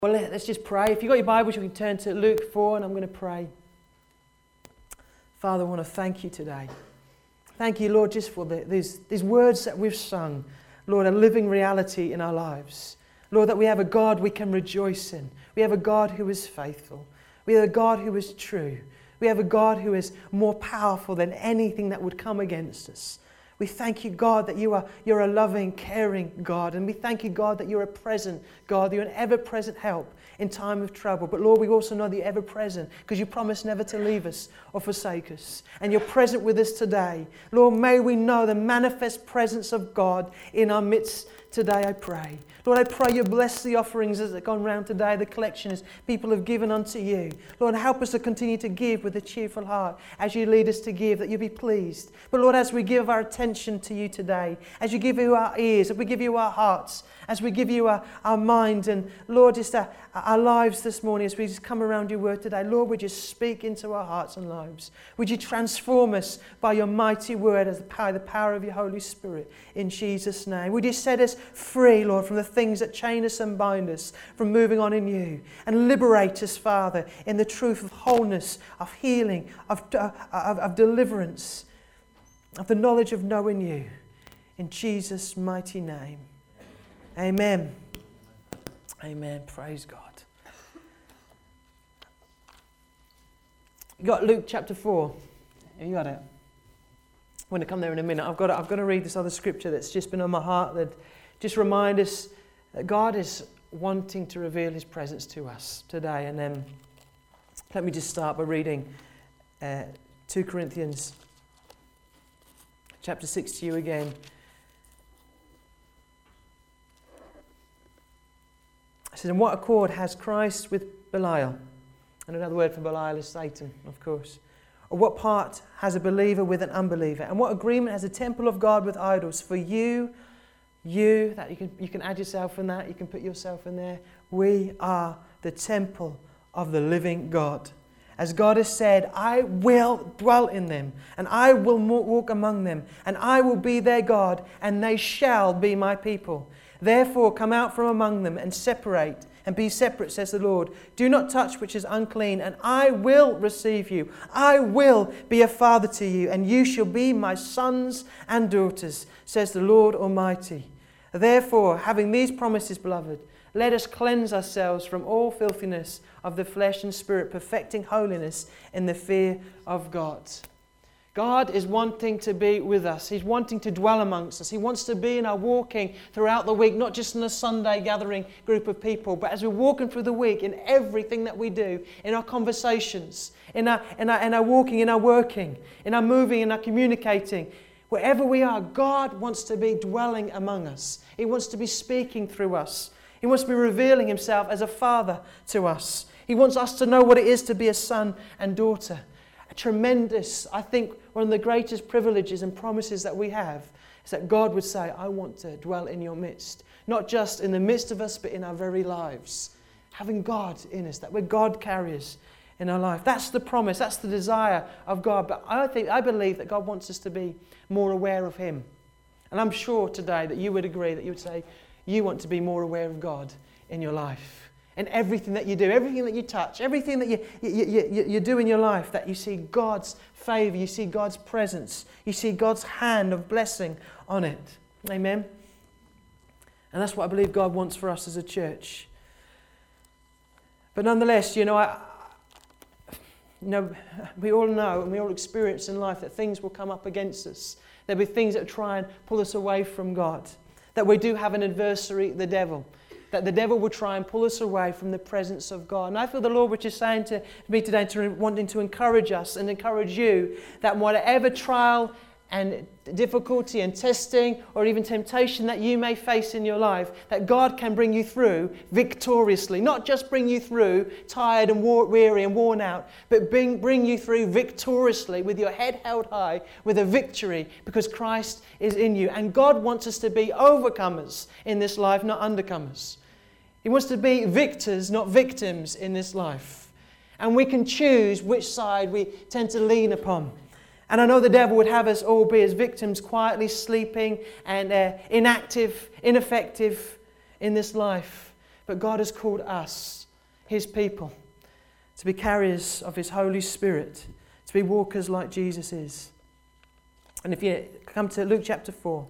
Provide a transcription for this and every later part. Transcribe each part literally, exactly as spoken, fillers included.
Well, let's just pray. If you've got your Bibles, you can turn to Luke four, and I'm going to pray. Father, I want to thank you today. Thank you, Lord, just for the, these, these words that we've sung. Lord, a living reality in our lives. Lord, that we have a God we can rejoice in. We have a God who is faithful. We have a God who is true. We have a God who is more powerful than anything that would come against us. We thank you, God, that you are, you're a loving, caring God. And we thank you, God, that you're a present God, that you're an ever-present help in time of trouble. But Lord, we also know that you're ever-present because you promised never to leave us or forsake us. And you're present with us today. Lord, may we know the manifest presence of God in our midst today, I pray. Lord, I pray you bless the offerings as they've gone round today, the collection as people have given unto you. Lord, help us to continue to give with a cheerful heart as you lead us to give, that you be pleased. But Lord, as we give our attention to you today, as you give you our ears, as we give you our hearts, as we give you our, our mind, and Lord, just our, our lives this morning, as we just come around your word today, Lord, would you speak into our hearts and lives? Would you transform us by your mighty word as the power, the power of your Holy Spirit in Jesus' name? Would you set us free, Lord, from the things that chain us and bind us from moving on in you, and liberate us, Father, in the truth of wholeness, of healing, of, uh, of, of deliverance, of the knowledge of knowing you. In Jesus' mighty name. Amen. Amen. Praise God. You got Luke chapter four. Have you got it? I'm going to come there in a minute. I've got to, I've got to read this other scripture that's just been on my heart that just remind us that God is wanting to reveal his presence to us today. And then let me just start by reading uh, two Corinthians chapter six to you again. It says, "And what accord has Christ with Belial?" And another word for Belial is Satan, of course. "Or what part has a believer with an unbeliever? And what agreement has a temple of God with idols? For you, you, that you can you can add yourself in that, you can put yourself in there. We are the temple of the living God. As God has said, I will dwell in them, and I will walk among them, and I will be their God, and they shall be my people. Therefore come out from among them and separate, and be separate, says the Lord. Do not touch which is unclean, and I will receive you. I will be a father to you, and you shall be my sons and daughters, says the Lord Almighty. Therefore, having these promises, beloved, let us cleanse ourselves from all filthiness of the flesh and spirit, perfecting holiness in the fear of God." God is wanting to be with us. He's wanting to dwell amongst us. He wants to be in our walking throughout the week, not just in a Sunday gathering group of people, but as we're walking through the week, in everything that we do, in our conversations, in our, in our, in our walking, in our working, in our moving, in our communicating. Wherever we are, God wants to be dwelling among us. He wants to be speaking through us. He wants to be revealing himself as a father to us. He wants us to know what it is to be a son and daughter. A tremendous, I think, one of the greatest privileges and promises that we have is that God would say, I want to dwell in your midst. Not just in the midst of us, but in our very lives. Having God in us, that we're God carriers in our life. That's the promise, that's the desire of God. But I think, I believe that God wants us to be more aware of him. And I'm sure today that you would agree, that you would say, you want to be more aware of God in your life. And everything that you do, everything that you touch, everything that you, you, you, you do in your life, that you see God's favour, you see God's presence, you see God's hand of blessing on it. Amen? And that's what I believe God wants for us as a church. But nonetheless, you know, I, you know, we all know and we all experience in life that things will come up against us. There'll be things that try and pull us away from God. That we do have an adversary, the devil. That the devil will try and pull us away from the presence of God. And I feel the Lord which is saying to me today, to wanting to encourage us and encourage you, that whatever trial and difficulty and testing or even temptation that you may face in your life, that God can bring you through victoriously. Not just bring you through tired and weary and worn out, but bring, bring you through victoriously with your head held high with a victory because Christ is in you. And God wants us to be overcomers in this life, not undercomers. He wants to be victors, not victims in this life. And we can choose which side we tend to lean upon. And I know the devil would have us all be as victims, quietly sleeping and uh, inactive, ineffective in this life. but God has called us, His people, to be carriers of His Holy Spirit, to be walkers like Jesus is. And if you come to Luke chapter four,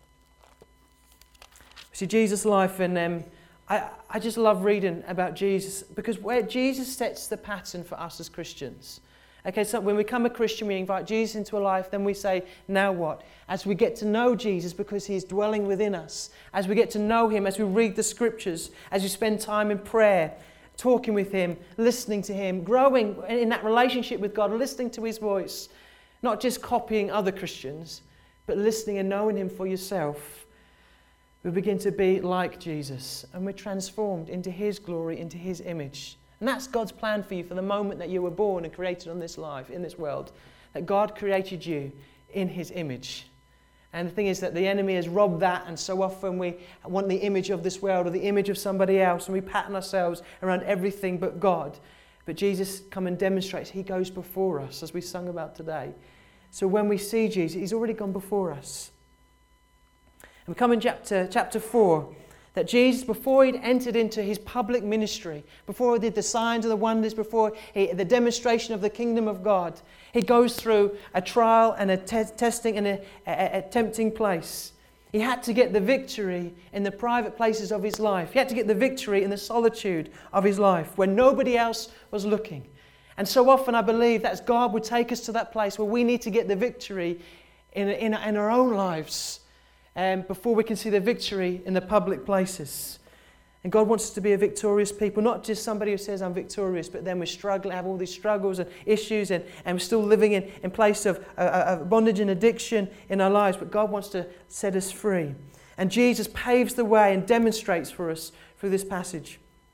we see Jesus' life, and um, I, I just love reading about Jesus, because where Jesus sets the pattern for us as Christians. Okay, so when we become a Christian, we invite Jesus into a life, then we say, now what? As we get to know Jesus, because He is dwelling within us, as we get to know Him, as we read the Scriptures, as we spend time in prayer, talking with Him, listening to Him, growing in that relationship with God, listening to His voice, not just copying other Christians, but listening and knowing Him for yourself, we begin to be like Jesus, and we're transformed into His glory, into His image. And that's God's plan for you for the moment that you were born and created on this life, in this world, that God created you in His image. And the thing is that the enemy has robbed that, and so often we want the image of this world or the image of somebody else, and we pattern ourselves around everything but God. But Jesus comes and demonstrates He goes before us, as we sung about today. So when we see Jesus, He's already gone before us. And we come in chapter, chapter four, that Jesus, before He'd entered into His public ministry, before He did the signs and the wonders, before he, the demonstration of the kingdom of God, He goes through a trial and a te- testing and a, a, a tempting place. He had to get the victory in the private places of His life. He had to get the victory in the solitude of His life, where nobody else was looking. And so often I believe that God would take us to that place where we need to get the victory in, in, in our own lives, Um, before we can see the victory in the public places. And God wants us to be a victorious people, not just somebody who says, I'm victorious, but then we struggle, have all these struggles and issues, and, and we're still living in, in place of, uh, of bondage and addiction in our lives. But God wants to set us free. And Jesus paves the way and demonstrates for us through this passage.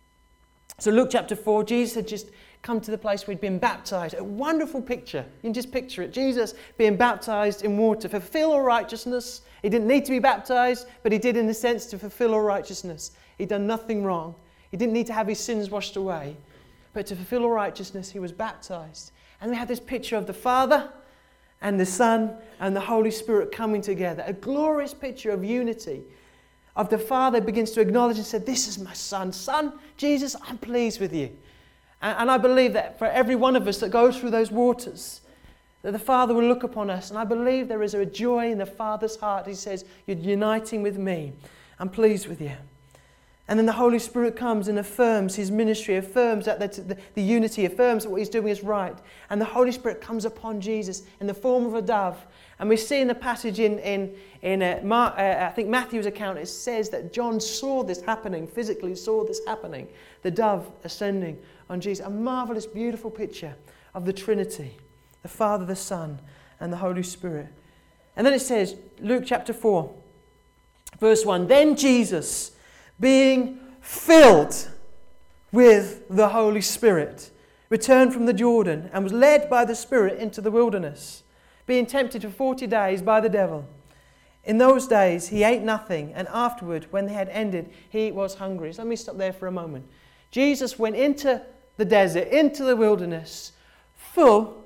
So Luke chapter four, Jesus had just come to the place where He'd been baptized. A wonderful picture. You can just picture it. Jesus being baptized in water, fulfill all righteousness. He didn't need to be baptized, but He did in the sense to fulfill all righteousness. He'd done nothing wrong. He didn't need to have His sins washed away. But to fulfill all righteousness, He was baptized. And we have this picture of the Father and the Son and the Holy Spirit coming together. A glorious picture of unity. Of the Father begins to acknowledge and say, this is my Son. Son, Jesus, I'm pleased with you. And, and I believe that for every one of us that goes through those waters, that the Father will look upon us. And I believe there is a joy in the Father's heart. He says, you're uniting with me. I'm pleased with you. And then the Holy Spirit comes and affirms His ministry, affirms that the, the, the unity, affirms that what He's doing is right. And the Holy Spirit comes upon Jesus in the form of a dove. And we see in the passage in, in, in uh, Mark, uh, I think Matthew's account, it says that John saw this happening, physically saw this happening. The dove ascending on Jesus. A marvelous, beautiful picture of the Trinity. The Father, the Son, and the Holy Spirit. And then it says, Luke chapter four, verse one, then Jesus, being filled with the Holy Spirit, returned from the Jordan and was led by the Spirit into the wilderness, being tempted for forty days by the devil. In those days he ate nothing, and afterward, when they had ended, he was hungry. So let me stop there for a moment. Jesus went into the desert, into the wilderness, full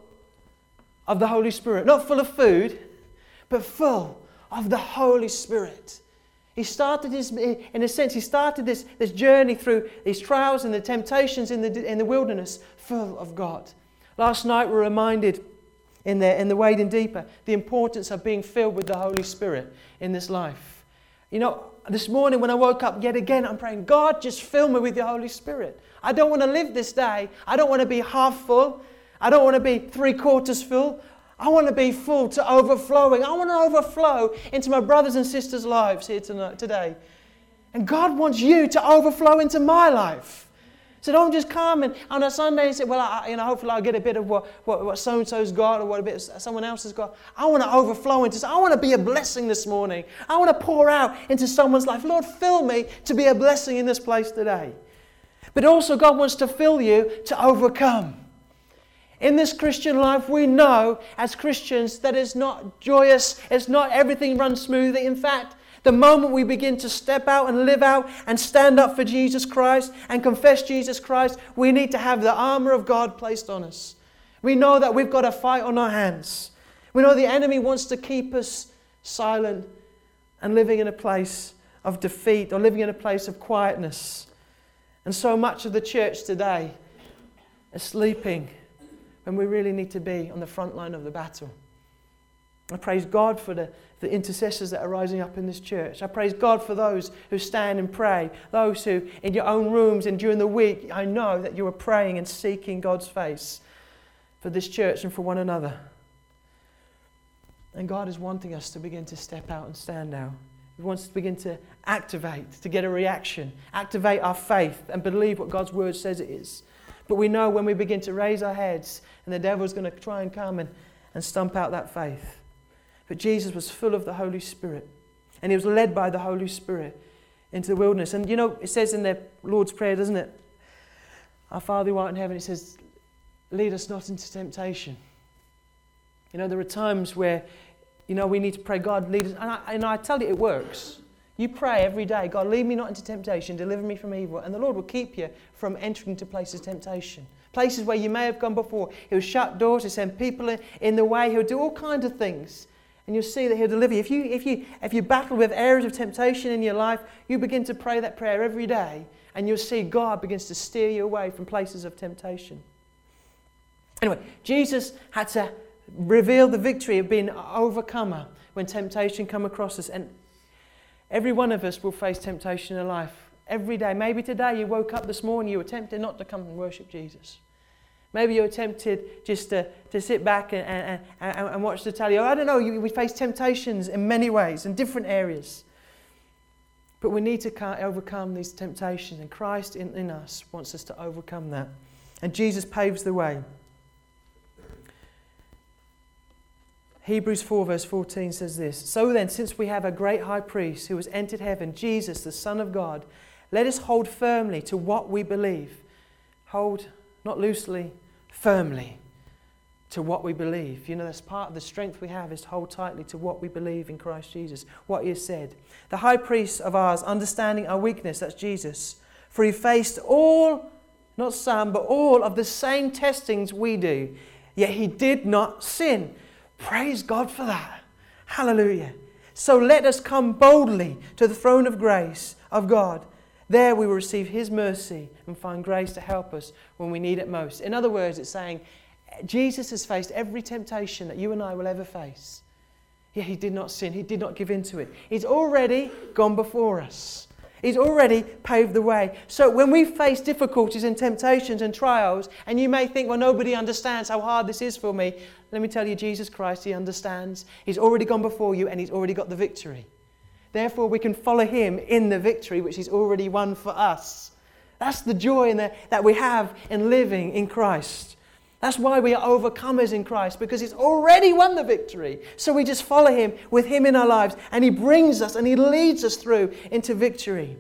of the Holy Spirit. Not full of food, but full of the Holy Spirit. He started his, in a sense, he started this, this journey through these trials and the temptations in the, in the wilderness, full of God. Last night we were reminded in the, in the Wading Deeper, the importance of being filled with the Holy Spirit in this life. You know, this morning when I woke up, yet again, I'm praying, God, just fill me with the Holy Spirit. I don't want to live this day. I don't want to be half full. I don't want to be three quarters full. I want to be full to overflowing. I want to overflow into my brothers and sisters' lives here tonight, today. And God wants you to overflow into my life. So don't just come and on a Sunday and say, well, I, you know, hopefully I'll get a bit of what, what, what so-and-so's got or what a bit someone else has got. I want to overflow into, I want to be a blessing this morning. I want to pour out into someone's life. Lord, fill me to be a blessing in this place today. But also God wants to fill you to overcome. In this Christian life, we know as Christians that it's not joyous, it's not everything runs smoothly. In fact, the moment we begin to step out and live out and stand up for Jesus Christ and confess Jesus Christ, we need to have the armor of God placed on us. We know that we've got a fight on our hands. We know the enemy wants to keep us silent and living in a place of defeat or living in a place of quietness. And so much of the church today is sleeping when we really need to be on the front line of the battle. I praise God for the, the intercessors that are rising up in this church. I praise God for those who stand and pray. Those who, in your own rooms and during the week, I know that you are praying and seeking God's face for this church and for one another. And God is wanting us to begin to step out and stand now. He wants us to begin to activate, to get a reaction, activate our faith and believe what God's word says it is. But we know when we begin to raise our heads and the devil's going to try and come and, and stump out that faith. But Jesus was full of the Holy Spirit. And he was led by the Holy Spirit into the wilderness. And you know, it says in the Lord's Prayer, doesn't it? Our Father who art in heaven, it says, lead us not into temptation. You know, there are times where, you know, we need to pray, God, lead us. And I, and I tell you, it works. You pray every day, God, lead me not into temptation, deliver me from evil. And the Lord will keep you from entering into places of temptation. Places where you may have gone before. He'll shut doors, he'll send people in, in the way, he'll do all kinds of things. And you'll see that he'll deliver you. If you, if you, if you battle with areas of temptation in your life, you begin to pray that prayer every day, and you'll see God begins to steer you away from places of temptation. Anyway, Jesus had to reveal the victory of being an overcomer when temptation come across us. And every one of us will face temptation in life. Every day. Maybe today you woke up this morning, you were tempted not to come and worship Jesus. Maybe you're tempted just to, to sit back and, and, and, and watch the telly. I don't know, you, we face temptations in many ways, in different areas. But we need to overcome these temptations, and Christ in, in us wants us to overcome that. And Jesus paves the way. Hebrews four verse fourteen says this, so then, since we have a great high priest who has entered heaven, Jesus, the Son of God, let us hold firmly to what we believe. Hold, not loosely, firmly to what we believe. You know, that's part of the strength we have, is to hold tightly to what we believe in Christ Jesus, what he has said. The high priest of ours, understanding our weakness, that's Jesus, for he faced all, not some, but all of the same testings we do, yet he did not sin. Praise God for that. Hallelujah. So let us come boldly to the throne of grace of God. There we will receive his mercy and find grace to help us when we need it most. In other words, it's saying Jesus has faced every temptation that you and I will ever face. Yet he did not sin. He did not give in to it. He's already gone before us. He's already paved the way. So when we face difficulties and temptations and trials, and you may think, well, nobody understands how hard this is for me. Let me tell you, Jesus Christ, he understands. He's already gone before you and he's already got the victory. Therefore, we can follow him in the victory which he's already won for us. That's the joy in the, that we have in living in Christ. That's why we are overcomers in Christ, because he's already won the victory. So we just follow him with him in our lives, and he brings us and he leads us through into victory.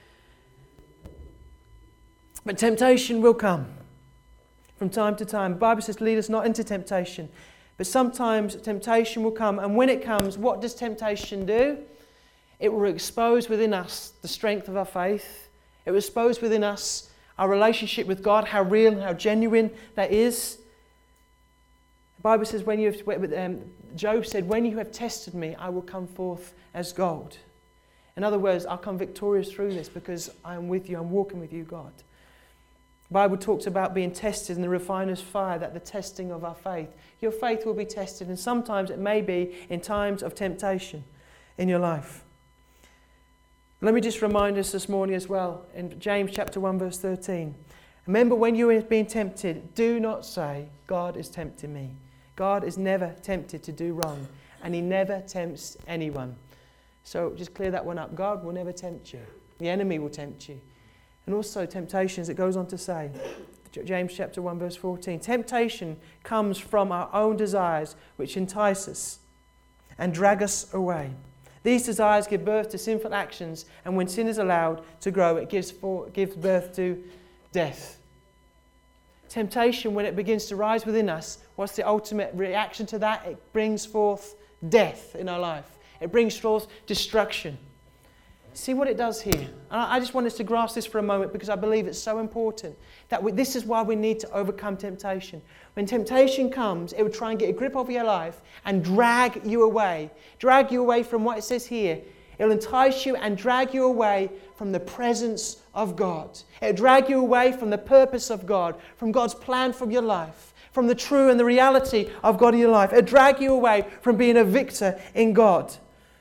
But temptation will come from time to time. The Bible says, lead us not into temptation. But sometimes temptation will come, and when it comes, what does temptation do? It will expose within us the strength of our faith. It will expose within us our relationship with God, how real and how genuine that is. The Bible says, when you have, um, Job said, when you have tested me, I will come forth as gold. In other words, I'll come victorious through this because I am with you, I'm walking with you, God. The Bible talks about being tested in the refiner's fire, that the testing of our faith. Your faith will be tested, and sometimes it may be in times of temptation in your life. Let me just remind us this morning as well, in James chapter one verse thirteen. Remember, when you are being tempted, do not say, God is tempting me. God is never tempted to do wrong, and he never tempts anyone. So just clear that one up. God will never tempt you. The enemy will tempt you. And also temptations, it goes on to say, James chapter one verse fourteen, temptation comes from our own desires which entice us and drag us away. These desires give birth to sinful actions, and when sin is allowed to grow, it gives, for, gives birth to death. Temptation, when it begins to rise within us, what's the ultimate reaction to that? It brings forth death in our life. It brings forth destruction. See what it does here. And I just want us to grasp this for a moment, because I believe it's so important that we, this is why we need to overcome temptation. When temptation comes, it will try and get a grip over your life and drag you away. Drag you away from what it says here. It will entice you and drag you away from the presence of God. It'll drag you away from the purpose of God, from God's plan for your life, from the true and the reality of God in your life. It'll drag you away from being a victor in God.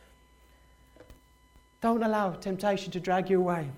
Don't allow temptation to drag you away.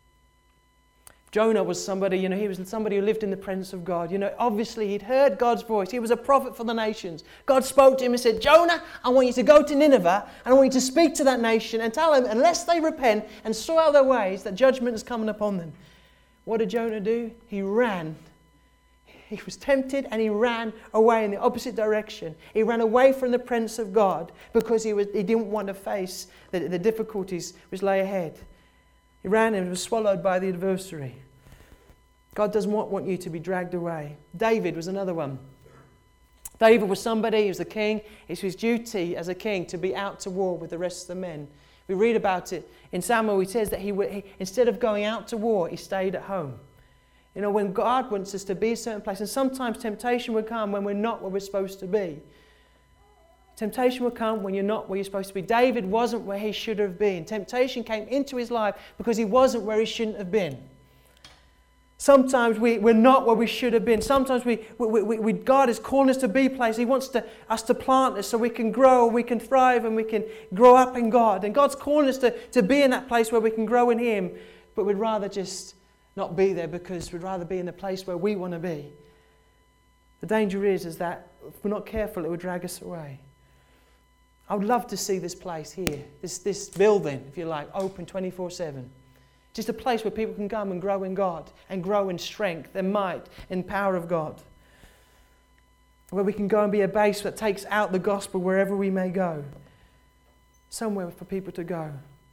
Jonah was somebody, you know, he was somebody who lived in the presence of God. You know, obviously he'd heard God's voice. He was a prophet for the nations. God spoke to him and said, Jonah, I want you to go to Nineveh and I want you to speak to that nation and tell them, unless they repent and sort out their ways, that judgment is coming upon them. What did Jonah do? He ran. He was tempted and he ran away in the opposite direction. He ran away from the presence of God because he, was, he didn't want to face the, the difficulties which lay ahead. He ran and was swallowed by the adversary. God doesn't want, want you to be dragged away. David was another one. David was somebody, he was a king. It's his duty as a king to be out to war with the rest of the men. We read about it in Samuel. He says that he, he instead of going out to war, he stayed at home. You know, when God wants us to be a certain place, and sometimes temptation will come when we're not where we're supposed to be. Temptation will come when you're not where you're supposed to be. David wasn't where he should have been. Temptation came into his life because he wasn't where he shouldn't have been. Sometimes we, we're not where we should have been. Sometimes we, we, we, we, God is calling us to be places. He wants to, us to plant us so we can grow, we can thrive, and we can grow up in God. And God's calling us to, to be in that place where we can grow in Him. But we'd rather just not be there because we'd rather be in the place where we want to be. The danger is, is that if we're not careful, it will drag us away. I would love to see this place here, this, this building, if you like, open twenty-four seven. Just a place where people can come and grow in God and grow in strength and might and power of God. Where we can go and be a base that takes out the gospel wherever we may go. Somewhere for people to go.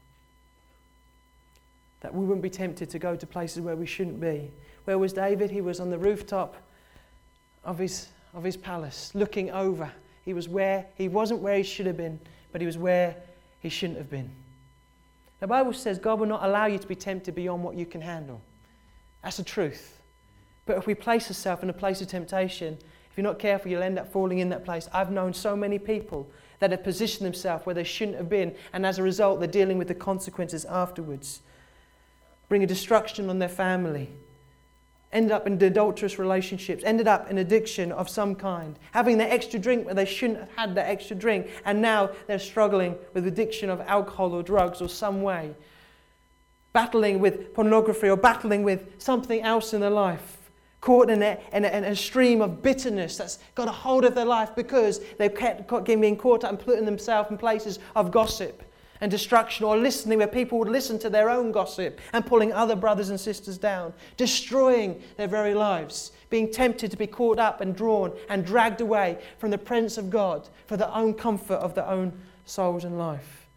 That we wouldn't be tempted to go to places where we shouldn't be. Where was David? He was on the rooftop of his, of his palace, looking over. He was where, he wasn't where he should have been, but he was where he shouldn't have been. The Bible says God will not allow you to be tempted beyond what you can handle. That's the truth. But if we place ourselves in a place of temptation, if you're not careful, you'll end up falling in that place. I've known so many people that have positioned themselves where they shouldn't have been, and as a result, they're dealing with the consequences afterwards. Bringing destruction on their family. Ended up in adulterous relationships, ended up in addiction of some kind, having that extra drink where they shouldn't have had that extra drink, and now they're struggling with addiction of alcohol or drugs or some way, battling with pornography or battling with something else in their life, caught in a, in a, in a stream of bitterness that's got a hold of their life because they've kept being caught up and putting themselves in places of gossip and destruction, or listening where people would listen to their own gossip and pulling other brothers and sisters down, destroying their very lives, being tempted to be caught up and drawn and dragged away from the presence of God for their own comfort of their own souls and life.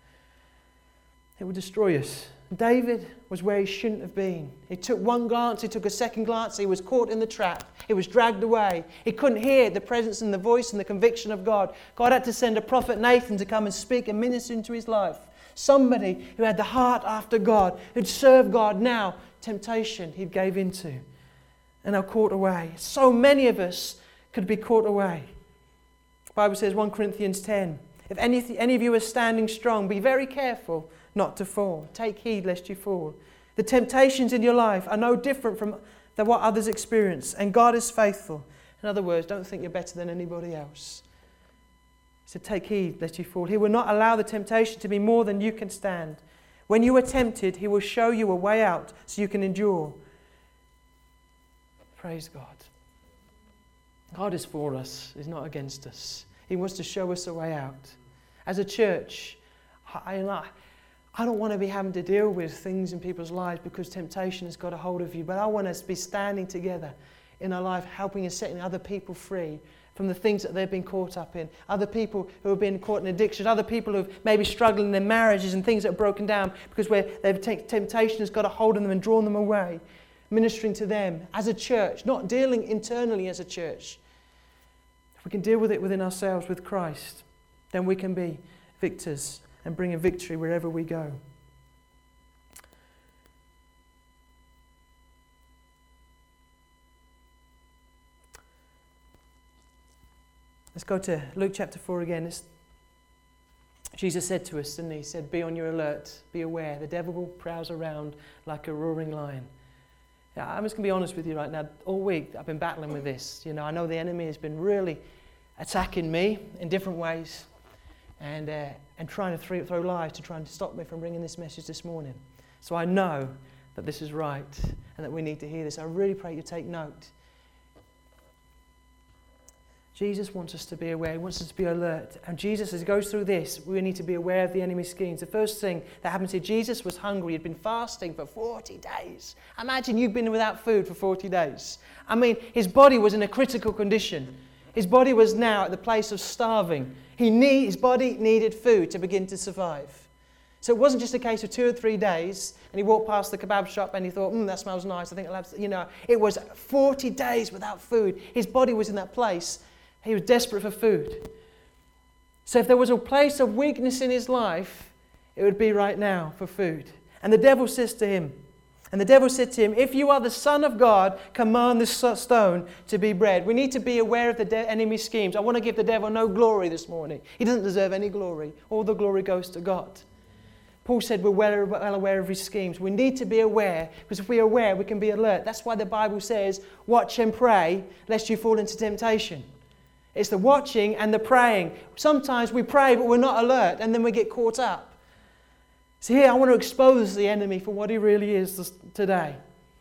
It will destroy us. David was where he shouldn't have been. He took one glance, he took a second glance, he was caught in the trap. He was dragged away. He couldn't hear the presence and the voice and the conviction of God. God had to send a prophet Nathan to come and speak and minister into his life. Somebody who had the heart after God, who'd served God. Now, temptation he gave into and are caught away. So many of us could be caught away. The Bible says, First Corinthians ten, if any, any of you are standing strong, be very careful not to fall. Take heed lest you fall. The temptations in your life are no different from than what others experience, and God is faithful. In other words, don't think you're better than anybody else. He said, take heed lest you fall. He will not allow the temptation to be more than you can stand. When you are tempted, He will show you a way out so you can endure. Praise God. God is for us. He's not against us. He wants to show us a way out. As a church, I, I don't want to be having to deal with things in people's lives because temptation has got a hold of you. But I want us to be standing together in our life, helping and setting other people free from the things that they've been caught up in. Other people who have been caught in addiction. Other people who have maybe struggled in their marriages and things that are broken down because where they've t- temptation has got a hold of them and drawn them away. Ministering to them as a church, not dealing internally as a church. If we can deal with it within ourselves with Christ, then we can be victors and bring a victory wherever we go. Let's go to Luke chapter four again. It's Jesus said to us, didn't he? He said, be on your alert, be aware. The devil prowls around like a roaring lion. Yeah, I'm just going to be honest with you right now. All week I've been battling with this. You know, I know the enemy has been really attacking me in different ways and uh, and trying to throw, throw lies to try and stop me from bringing this message this morning. So I know that this is right and that we need to hear this. I really pray you take note. Jesus wants us to be aware. He wants us to be alert. And Jesus, as he goes through this, we need to be aware of the enemy's schemes. The first thing that happened to Jesus was hungry. He'd been fasting for forty days. Imagine you've been without food for forty days. I mean, his body was in a critical condition. His body was now at the place of starving. He need, his body needed food to begin to survive. So it wasn't just a case of two or three days and he walked past the kebab shop and he thought, hmm, that smells nice. I think I'll have, you know, it was forty days without food. His body was in that place. He was desperate for food. So if there was a place of weakness in his life, it would be right now for food. And the devil says to him, and the devil said to him, if you are the Son of God, command this stone to be bread. We need to be aware of the de- enemy's schemes. I want to give the devil no glory this morning. He doesn't deserve any glory. All the glory goes to God. Paul said we're well, well aware of his schemes. We need to be aware, because if we're aware, we can be alert. That's why the Bible says, watch and pray, lest you fall into temptation. It's the watching and the praying. Sometimes we pray, but we're not alert, and then we get caught up. So here, I want to expose the enemy for what he really is this, today.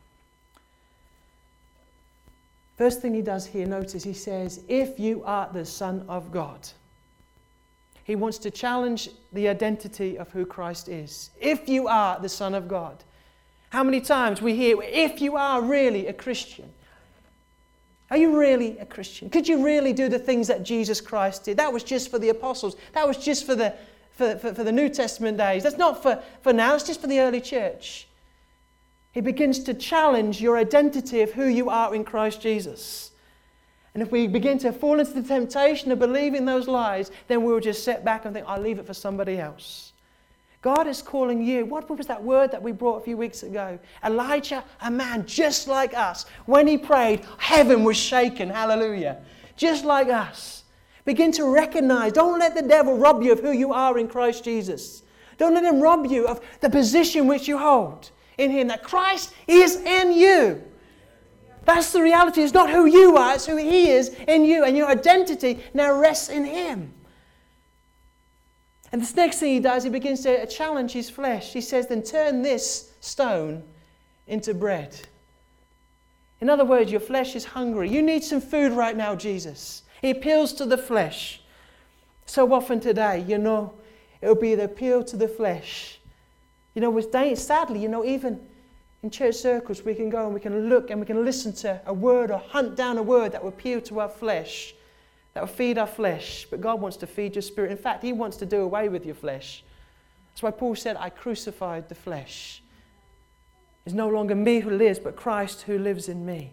First thing he does here, notice, he says, if you are the Son of God. He wants to challenge the identity of who Christ is. If you are the Son of God. How many times we hear, if you are really a Christian. Are you really a Christian? Could you really do the things that Jesus Christ did? That was just for the apostles. That was just for the, for, for, for the New Testament days. That's not for, for now. It's just for the early church. He begins to challenge your identity of who you are in Christ Jesus. And if we begin to fall into the temptation of believing those lies, then we'll just sit back and think, I'll leave it for somebody else. God is calling you. What was that word that we brought a few weeks ago? Elijah, a man just like us. When he prayed, heaven was shaken. Hallelujah. Just like us. Begin to recognize. Don't let the devil rob you of who you are in Christ Jesus. Don't let him rob you of the position which you hold in him. That Christ is in you. That's the reality. It's not who you are. It's who he is in you. And your identity now rests in him. And this next thing he does, he begins to challenge his flesh. He says, then turn this stone into bread. In other words, your flesh is hungry. You need some food right now, Jesus. He appeals to the flesh. So often today, you know, it will be the appeal to the flesh. You know, with sadly, you know, even in church circles, we can go and we can look and we can listen to a word or hunt down a word that will appeal to our flesh. That will feed our flesh, but God wants to feed your spirit. In fact, he wants to do away with your flesh. That's why Paul said, I crucified the flesh. It's no longer me who lives, but Christ who lives in me.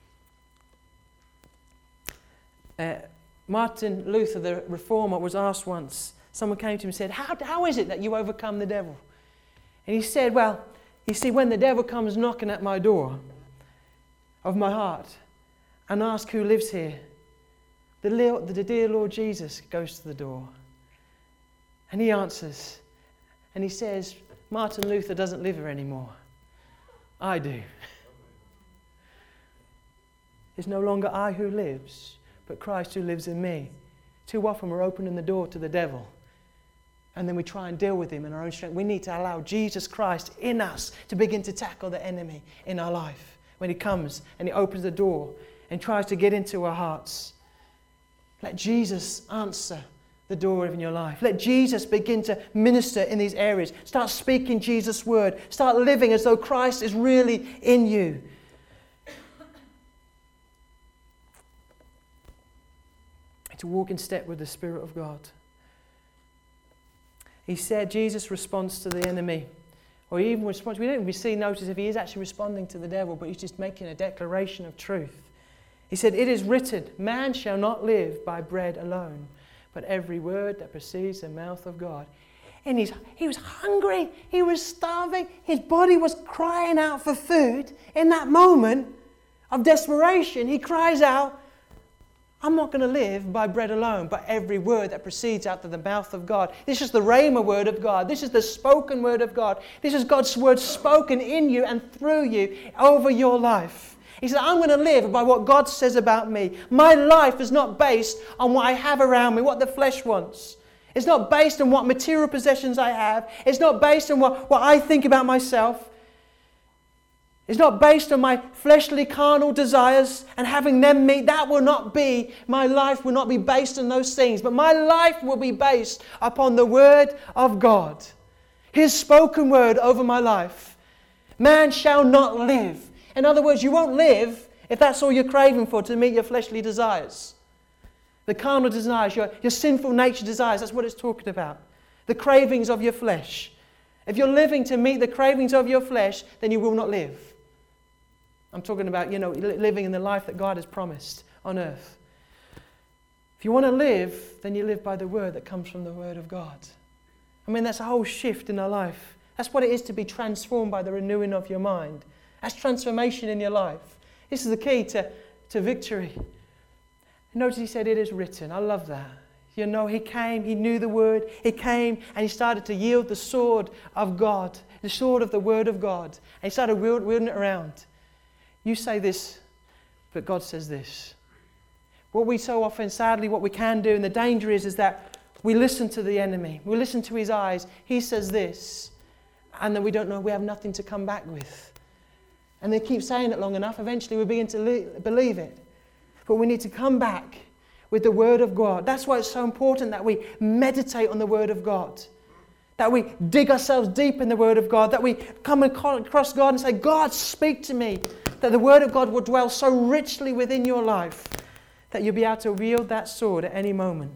Uh, Martin Luther, the reformer, was asked once, someone came to him and said, how, how is it that you overcome the devil? And he said, well, you see, when the devil comes knocking at my door of my heart and asks who lives here, The, the dear Lord Jesus goes to the door and he answers and he says, Martin Luther doesn't live here anymore. I do. It's no longer I who lives, but Christ who lives in me. Too often we're opening the door to the devil and then we try and deal with him in our own strength. We need to allow Jesus Christ in us to begin to tackle the enemy in our life. When he comes and he opens the door and tries to get into our hearts. Let Jesus answer the door in your life. Let Jesus begin to minister in these areas. Start speaking Jesus' word. Start living as though Christ is really in you. And to walk in step with the Spirit of God. He said Jesus responds to the enemy. Or he even responds. We don't even see notice if he is actually responding to the devil, but he's just making a declaration of truth. He said, it is written, man shall not live by bread alone, but every word that proceeds the mouth of God. And he's, he was hungry. He was starving. His body was crying out for food. In that moment of desperation, he cries out, I'm not going to live by bread alone, but every word that proceeds out of the mouth of God. This is the Rhema word of God. This is the spoken word of God. This is God's word spoken in you and through you over your life. He said, I'm going to live by what God says about me. My life is not based on what I have around me, what the flesh wants. It's not based on what material possessions I have. It's not based on what, what I think about myself. It's not based on my fleshly carnal desires and having them meet. That will not be, my life will not be based on those things. But my life will be based upon the Word of God. His spoken word over my life. Man shall not live. In other words, you won't live if that's all you're craving for, to meet your fleshly desires. The carnal desires, your, your sinful nature desires, that's what it's talking about. The cravings of your flesh. If you're living to meet the cravings of your flesh, then you will not live. I'm talking about, you know, living in the life that God has promised on earth. If you want to live, then you live by the word that comes from the Word of God. I mean, that's a whole shift in our life. That's what it is to be transformed by the renewing of your mind. That's transformation in your life. This is the key to, to victory. Notice he said, it is written. I love that. You know, he came, he knew the word. He came and he started to yield the sword of God, the sword of the Word of God. And he started wielding it around. You say this, but God says this. What we so often, sadly, what we can do, and the danger is, is that we listen to the enemy. We listen to his eyes. He says this, and then we don't know, we have nothing to come back with. And they keep saying it long enough, eventually we begin to le- believe it. But we need to come back with the Word of God. That's why it's so important that we meditate on the Word of God. That we dig ourselves deep in the Word of God. That we come across God and say, God, speak to me. That the Word of God will dwell so richly within your life that you'll be able to wield that sword at any moment.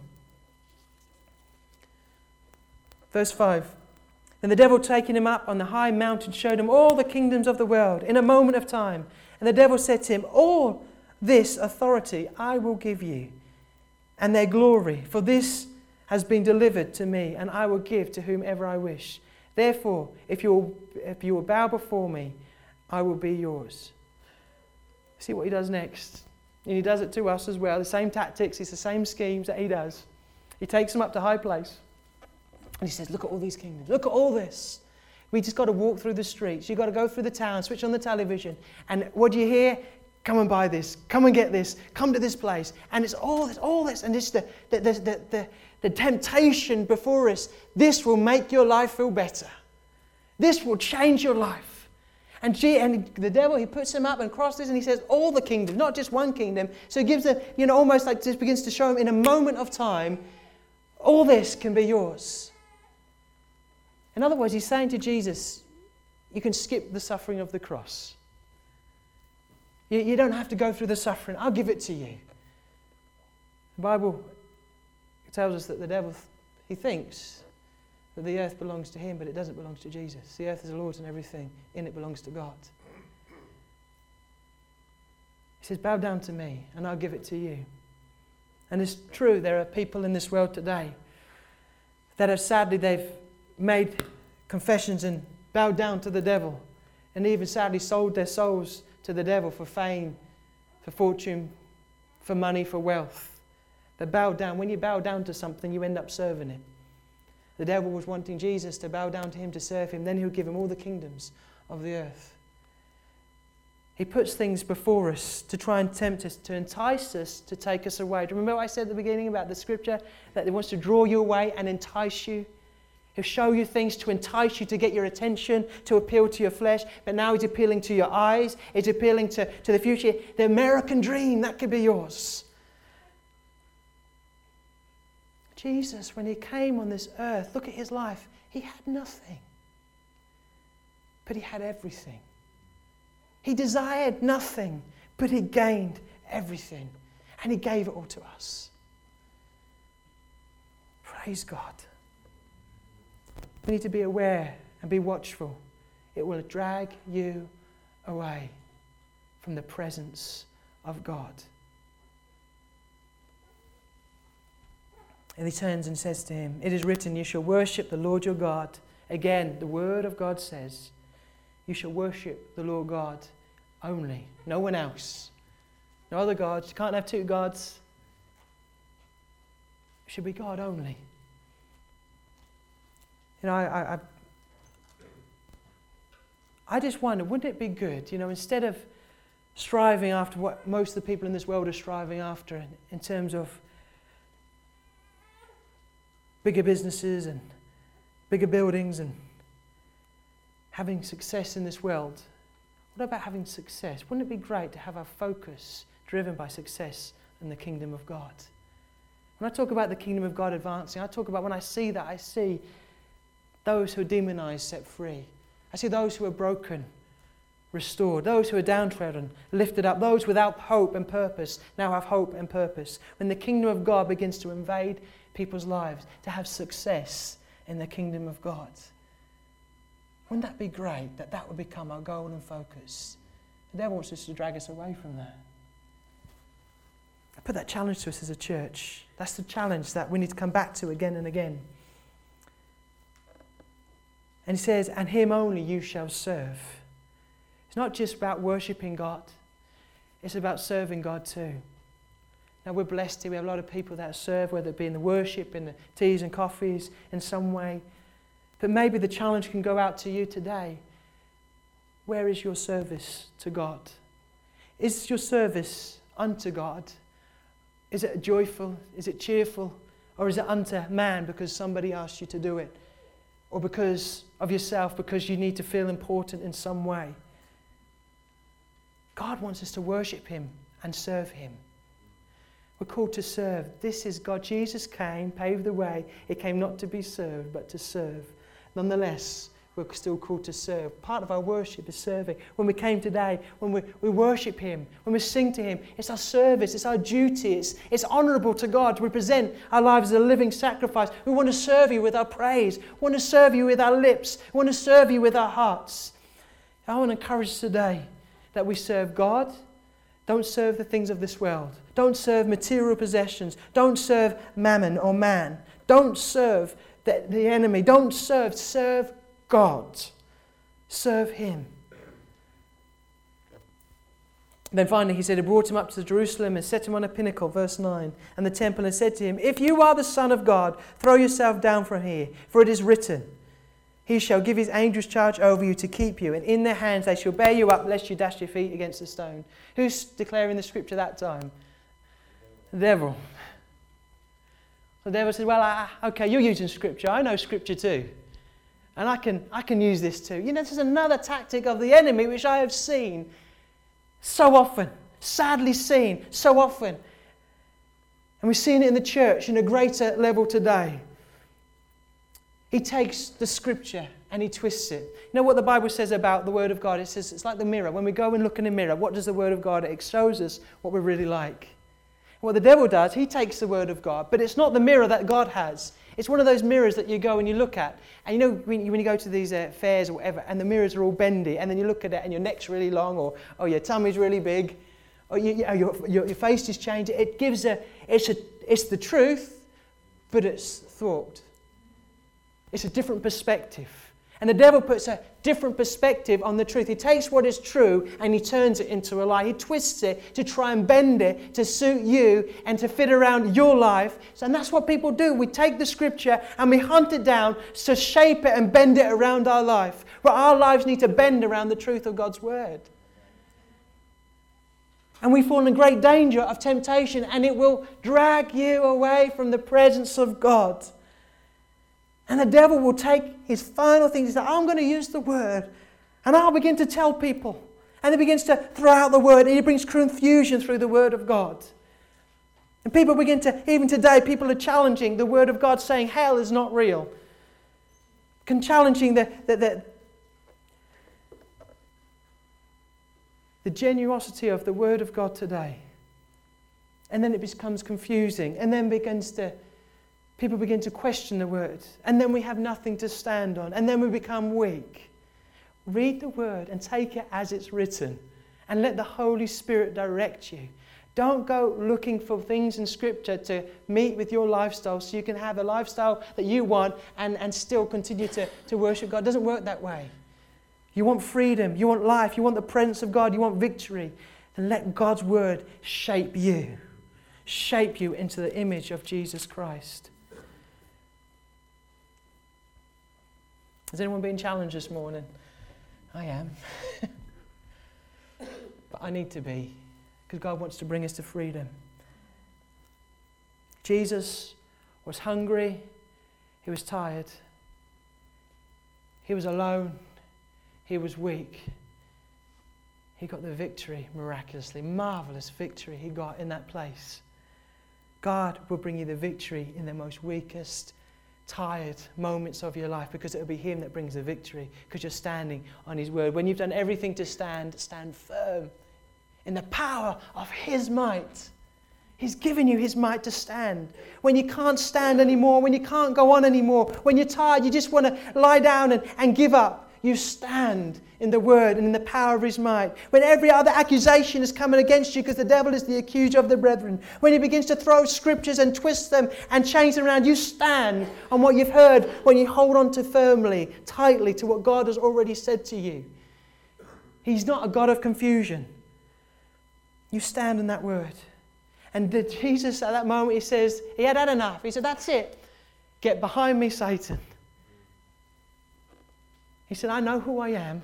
Verse five. Then the devil, taking him up on the high mountain, showed him all the kingdoms of the world in a moment of time. And the devil said to him, all this authority I will give you, and their glory, for this has been delivered to me, and I will give to whomever I wish. Therefore, if you will, if you will bow before me, I will be yours. See what he does next. And he does it to us as well. The same tactics, it's the same schemes that he does. He takes them up to high place. And he says, look at all these kingdoms. Look at all this. We just got to walk through the streets. You've got to go through the town, switch on the television. And what do you hear? Come and buy this. Come and get this. Come to this place. And it's all this, all this. And it's the, the, the, the, the, the temptation before us. This will make your life feel better. This will change your life. And, gee, and the devil, he puts him up and crosses and he says, all the kingdoms, not just one kingdom. So he gives a, you know, almost like just begins to show him in a moment of time, all this can be yours. In other words, he's saying to Jesus, you can skip the suffering of the cross. You, you don't have to go through the suffering. I'll give it to you. The Bible tells us that the devil, he thinks that the earth belongs to him, but it doesn't belong to Jesus. The earth is the Lord's and everything in it belongs to God. He says, bow down to me and I'll give it to you. And it's true, there are people in this world today that have sadly, they've made confessions and bowed down to the devil, and even sadly sold their souls to the devil for fame, for fortune, for money, for wealth. They bowed down. When you bow down to something, you end up serving him. The devil was wanting Jesus to bow down to him, to serve him. Then he'll give him all the kingdoms of the earth. He puts things before us to try and tempt us, to entice us, to take us away. Do you remember what I said at the beginning about the scripture? That he wants to draw you away and entice you. He'll show you things to entice you, to get your attention, to appeal to your flesh. But now he's appealing to your eyes. He's appealing to, to the future. The American dream, that could be yours. Jesus, when he came on this earth, look at his life. He had nothing. But he had everything. He desired nothing, but he gained everything. And he gave it all to us. Praise God. We need to be aware and be watchful. It will drag you away from the presence of God. And he turns and says to him, it is written, you shall worship the Lord your God. Again, the word of God says, you shall worship the Lord God only. No one else. No other gods. You can't have two gods. should be God only. You know, I, I, I, I just wonder, wouldn't it be good, you know, instead of striving after what most of the people in this world are striving after in, in terms of bigger businesses and bigger buildings and having success in this world, what about having success? Wouldn't it be great to have our focus driven by success in the kingdom of God? When I talk about the kingdom of God advancing, I talk about when I see that, I see those who are demonized set free. I see those who are broken restored. Those who are downtrodden lifted up. Those without hope and purpose now have hope and purpose. When the kingdom of God begins to invade people's lives, to have success in the kingdom of God. Wouldn't that be great that that would become our goal and focus? The devil wants us to drag us away from that. I put that challenge to us as a church. That's the challenge that we need to come back to again and again. And he says, and him only you shall serve. It's not just about worshipping God. It's about serving God too. Now we're blessed here. We have a lot of people that serve, whether it be in the worship, in the teas and coffees, in some way. But maybe the challenge can go out to you today. Where is your service to God? Is your service unto God? Is it joyful? Is it cheerful? Or is it unto man because somebody asked you to do it? Or because of yourself, because you need to feel important in some way? God wants us to worship him and serve him. We're called to serve. This is God. Jesus came, paved the way. He came not to be served, but to serve. Nonetheless, we're still called to serve. Part of our worship is serving. When we came today, when we, we worship him, when we sing to him, it's our service, it's our duty, it's, it's honourable to God to present our lives as a living sacrifice. We want to serve you with our praise. We want to serve you with our lips. We want to serve you with our hearts. I want to encourage us today that we serve God. Don't serve the things of this world. Don't serve material possessions. Don't serve mammon or man. Don't serve the, the enemy. Don't serve. Serve God. Serve him. Then finally he said, he brought him up to Jerusalem and set him on a pinnacle, verse nine, and the temple, and said to him, if you are the Son of God, throw yourself down from here, for it is written, he shall give his angels charge over you to keep you, and in their hands they shall bear you up, lest you dash your feet against a stone. Who's declaring the scripture that time? The devil. The devil said, well, I, okay, you're using scripture. I know scripture too. And I can, I can use this too. You know, this is another tactic of the enemy which I have seen so often, sadly seen so often. And we've seen it in the church in a greater level today. He takes the scripture and he twists it. You know what the Bible says about the Word of God? It says it's like the mirror. When we go and look in the mirror, what does the Word of God? It shows us what we're really like. What the devil does, he takes the Word of God, but it's not the mirror that God has. It's one of those mirrors that you go and you look at. And you know, when you, when you go to these uh, fairs or whatever, and the mirrors are all bendy, and then you look at it and your neck's really long, or oh, your tummy's really big, or you, you, your, your, your face is changed. It gives a, it's a, it's the truth, but it's thought. It's a different perspective. And the devil puts a different perspective on the truth. He takes what is true and he turns it into a lie. He twists it to try and bend it to suit you and to fit around your life. So, and that's what people do. We take the scripture and we hunt it down to shape it and bend it around our life. But our lives need to bend around the truth of God's word. And we fall in great danger of temptation, and it will drag you away from the presence of God. And the devil will take his final things. He says, I'm going to use the word. And I'll begin to tell people. And he begins to throw out the word. And he brings confusion through the word of God. And people begin to, even today, people are challenging the word of God, saying hell is not real. And challenging the, the, the, the generosity of the word of God today. And then it becomes confusing. And then begins to People begin to question the word, and then we have nothing to stand on, and then we become weak. Read the word and take it as it's written, and let the Holy Spirit direct you. Don't go looking for things in Scripture to meet with your lifestyle so you can have a lifestyle that you want and, and still continue to, to worship God. It doesn't work that way. You want freedom, you want life, you want the presence of God, you want victory. Then let God's word shape you. shape you into the image of Jesus Christ. Has anyone been challenged this morning? I am. But I need to be, because God wants to bring us to freedom. Jesus was hungry. He was tired. He was alone. He was weak. He got the victory miraculously. Marvelous victory he got in that place. God will bring you the victory in the most weakest, tired moments of your life, because it will be Him that brings the victory, because you're standing on His word. When you've done everything to stand, stand firm in the power of His might. He's given you His might to stand. When you can't stand anymore, when you can't go on anymore, when you're tired, you just want to lie down and, and give up. You stand in the word and in the power of His might. When every other accusation is coming against you, because the devil is the accuser of the brethren. When he begins to throw scriptures and twist them and change them around, you stand on what you've heard, when you hold on to firmly, tightly to what God has already said to you. He's not a God of confusion. You stand in that word. And the, Jesus, at that moment, He says, He had had enough. He said, that's it. Get behind me, Satan. He said, I know who I am.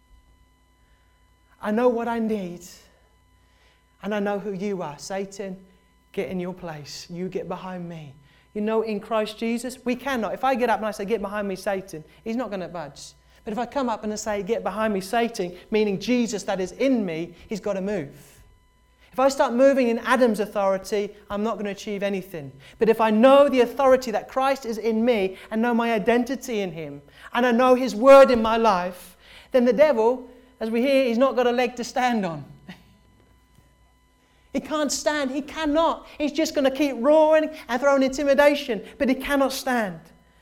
I know what I need. And I know who you are. Satan, get in your place. You get behind me. You know, in Christ Jesus, we cannot. If I get up and I say, get behind me, Satan, He's not going to budge. But if I come up and I say, get behind me, Satan, meaning Jesus that is in me, He's got to move. If I start moving in Adam's authority, I'm not going to achieve anything. But if I know the authority that Christ is in me and know my identity in Him, and I know His word in my life, then the devil, as we hear, he's not got a leg to stand on. He can't stand. He cannot. He's just going to keep roaring and throwing intimidation, but he cannot stand.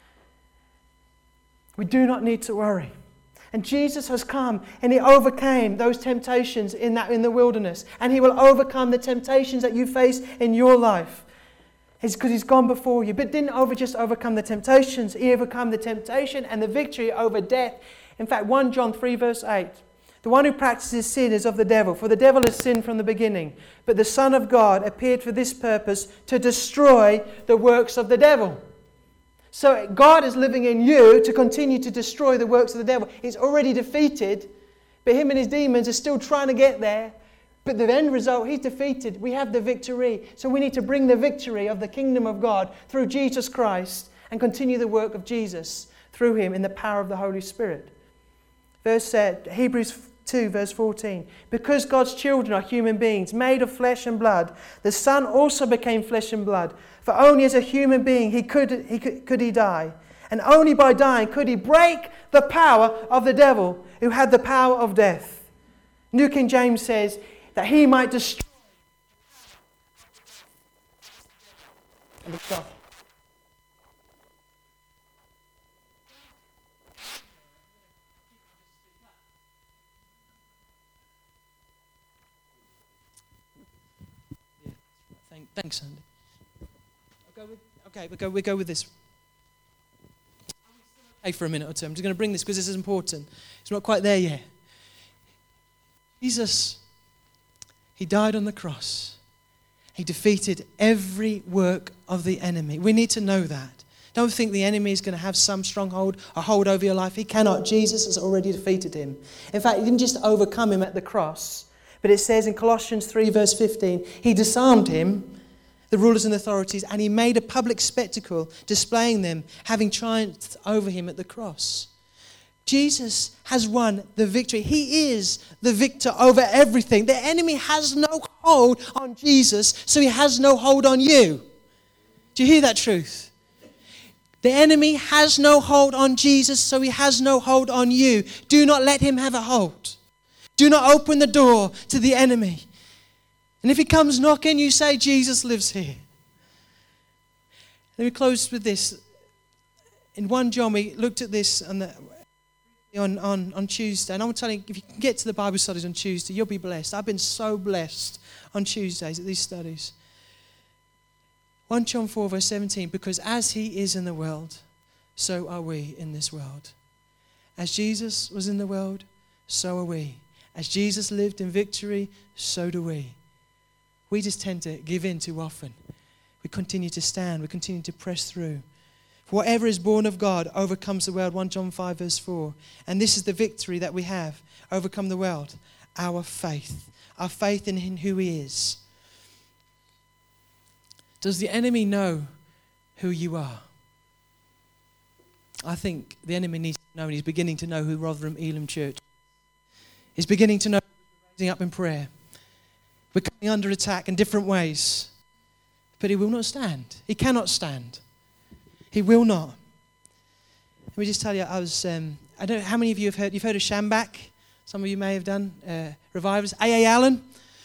We do not need to worry. And Jesus has come and He overcame those temptations in that in the wilderness. And He will overcome the temptations that you face in your life. It's because He's gone before you. But didn't over just overcome the temptations. He overcome the temptation and the victory over death. In fact, First John three verse eight. The one who practices sin is of the devil, for the devil has sinned from the beginning. But the Son of God appeared for this purpose, to destroy the works of the devil. So God is living in you to continue to destroy the works of the devil. He's already defeated, but him and his demons are still trying to get there. But the end result, he's defeated. We have the victory. So we need to bring the victory of the kingdom of God through Jesus Christ and continue the work of Jesus through Him in the power of the Holy Spirit. Verse uh, Hebrews two verse fourteen. Because God's children are human beings made of flesh and blood, the Son also became flesh and blood. For only as a human being he could, he could, could he die. And only by dying could he break the power of the devil, who had the power of death. New King James says that he might destroy. Thanks, Andy. I'll go with, okay, we'll go, we'll go with this. Hey, for a minute or two. I'm just going to bring this because this is important. It's not quite there yet. Jesus, He died on the cross. He defeated every work of the enemy. We need to know that. Don't think the enemy is going to have some stronghold or hold over your life. He cannot. Jesus has already defeated him. In fact, He didn't just overcome him at the cross, but it says in Colossians three verse fifteen, He disarmed him, the rulers and authorities, and He made a public spectacle, displaying them, having triumphed over him at the cross. Jesus has won the victory. He is the victor over everything. The enemy has no hold on Jesus, so he has no hold on you. Do you hear that truth? The enemy has no hold on Jesus, so he has no hold on you. Do not let him have a hold. Do not open the door to the enemy. And if he comes knocking, you say, Jesus lives here. Let me close with this. In First John, we looked at this on, the, on, on, on Tuesday. And I'm telling you, if you can get to the Bible studies on Tuesday, you'll be blessed. I've been so blessed on Tuesdays at these studies. First John four verse seventeen, because as He is in the world, so are we in this world. As Jesus was in the world, so are we. As Jesus lived in victory, so do we. we just tend to give in too often. We continue to stand. We continue to press through. For whatever is born of God overcomes the world, First John five verse four. And this is the victory that we have, overcome the world, our faith. Our faith in who He is. Does the enemy know who you are? I think the enemy needs to know, and he's beginning to know who Rotherham Elim Church is. He's beginning to know we're raising up in prayer. We're coming under attack in different ways. But he will not stand. He cannot stand. He will not. Let me just tell you, I was, um, I don't know how many of you have heard, you've heard of Shambach? Some of you may have done, uh, revivers. A A Allen.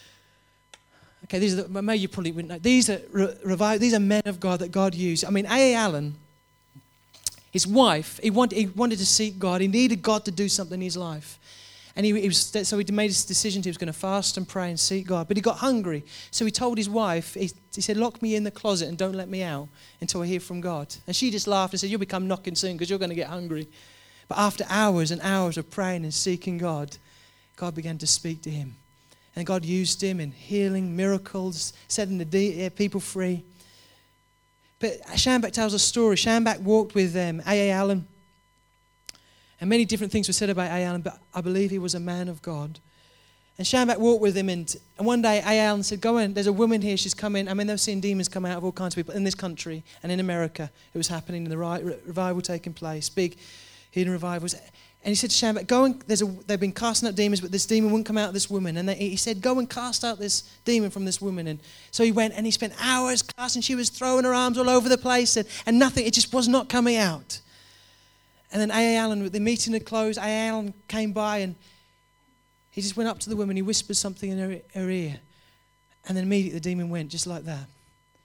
Okay, these are the, maybe you probably wouldn't know. These are re- revive, These are men of God that God used. I mean, A A Allen, his wife, he wanted, he wanted to seek God. He needed God to do something in his life. And he, he was, so he made his decision he was going to fast and pray and seek God. But he got hungry. So he told his wife, he, he said, lock me in the closet and don't let me out until I hear from God. And she just laughed and said, you'll become knocking soon because you're going to get hungry. But after hours and hours of praying and seeking God, God began to speak to him. And God used him in healing, miracles, setting the de- people free. But Shambach tells a story. Shambach walked with um, A A Allen. And many different things were said about A A Allen, but I believe he was a man of God. And Shambach walked with him, and, and one day A A Allen said, go in, there's a woman here, she's come in. I mean, they've seen demons come out of all kinds of people in this country and in America. It was happening, the revival taking place, big hidden revivals. And he said to Shambach, go and, there's a, they've been casting out demons, but this demon wouldn't come out of this woman. And they, he said, go and cast out this demon from this woman. And so he went and he spent hours casting. She was throwing her arms all over the place and, and nothing, it just was not coming out. And then A A Allen, the meeting had closed, A A Allen came by and he just went up to the woman, he whispered something in her, her ear. And then immediately the demon went, just like that.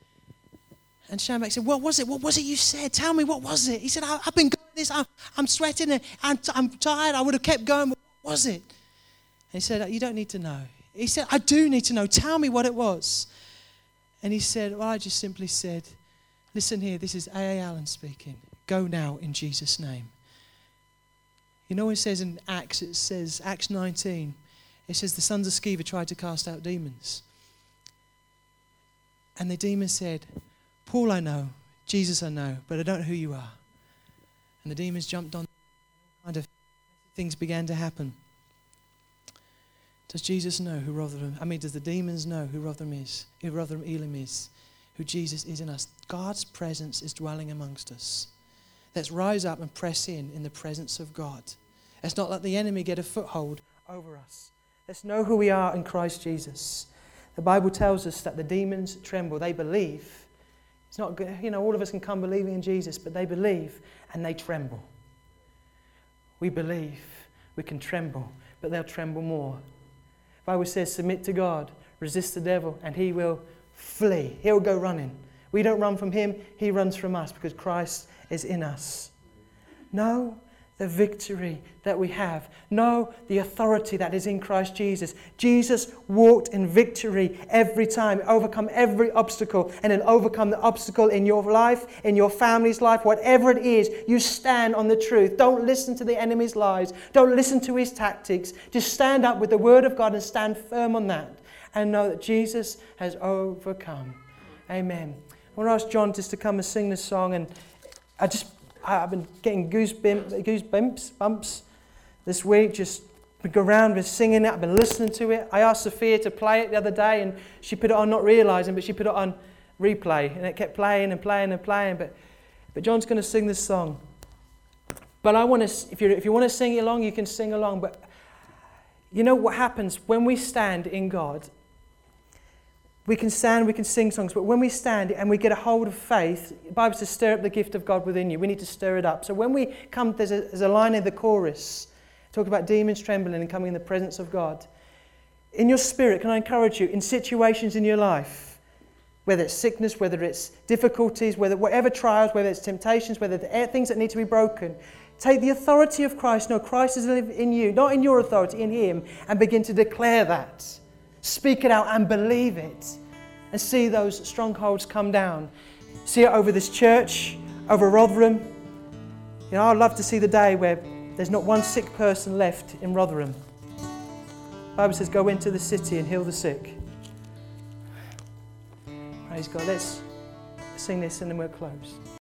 And Shambach said, what was it? What was it you said? Tell me, what was it? He said, I, I've been going this, I'm, I'm sweating, and I'm, I'm tired, I would have kept going, but what was it? And he said, you don't need to know. He said, I do need to know, tell me what it was. And he said, well, I just simply said, listen here, this is A A Allen speaking. Go now in Jesus' name. You know what it says in Acts, it says, Acts nineteen, it says the sons of Sceva tried to cast out demons. And the demon said, Paul I know, Jesus I know, but I don't know who you are. And the demons jumped on, kind of things began to happen. Does Jesus know who Rotherham, I mean, does the demons know who Rotherham is, who Rotherham Elim is, who Jesus is in us? God's presence is dwelling amongst us. Let's rise up and press in in the presence of God. Let's not let the enemy get a foothold over us. Let's know who we are in Christ Jesus. The Bible tells us that the demons tremble. They believe. It's not good, you know, all of us can come believing in Jesus, but they believe and they tremble. We believe, we can tremble, but they'll tremble more. The Bible says, submit to God, resist the devil, and he will flee. He'll go running. We don't run from him, he runs from us because Christ is in us. Know the victory that we have. Know the authority that is in Christ Jesus. Jesus walked in victory every time, overcome every obstacle, and then overcome the obstacle in your life, in your family's life, whatever it is. You stand on the truth. Don't listen to the enemy's lies. Don't listen to his tactics. Just stand up with the word of God and stand firm on that and know that Jesus has overcome. Amen. I want to ask John just to come and sing this song, and I just I've been getting goosebumps, goosebumps bumps this week, just go around with singing it. I've been listening to it. I asked Sophia to play it the other day, and she put it on not realising, but she put it on replay, and it kept playing and playing and playing. But but John's going to sing this song. But I want to, if you if you want to sing along, you can sing along. But you know what happens when we stand in God? We can stand, we can sing songs, but when we stand and we get a hold of faith, the Bible says stir up the gift of God within you. We need to stir it up. So when we come, there's a, there's a line in the chorus, talk about demons trembling and coming in the presence of God. In your spirit, can I encourage you, in situations in your life, whether it's sickness, whether it's difficulties, whether whatever trials, whether it's temptations, whether it's things that need to be broken, take the authority of Christ. No, Christ is in you, not in your authority, in him, and begin to declare that. Speak it out and believe it, and see those strongholds come down. See it over this church, over Rotherham. You know, I'd love to see the day where there's not one sick person left in Rotherham. The Bible says, go into the city and heal the sick. Praise God. Let's sing this and then we'll close.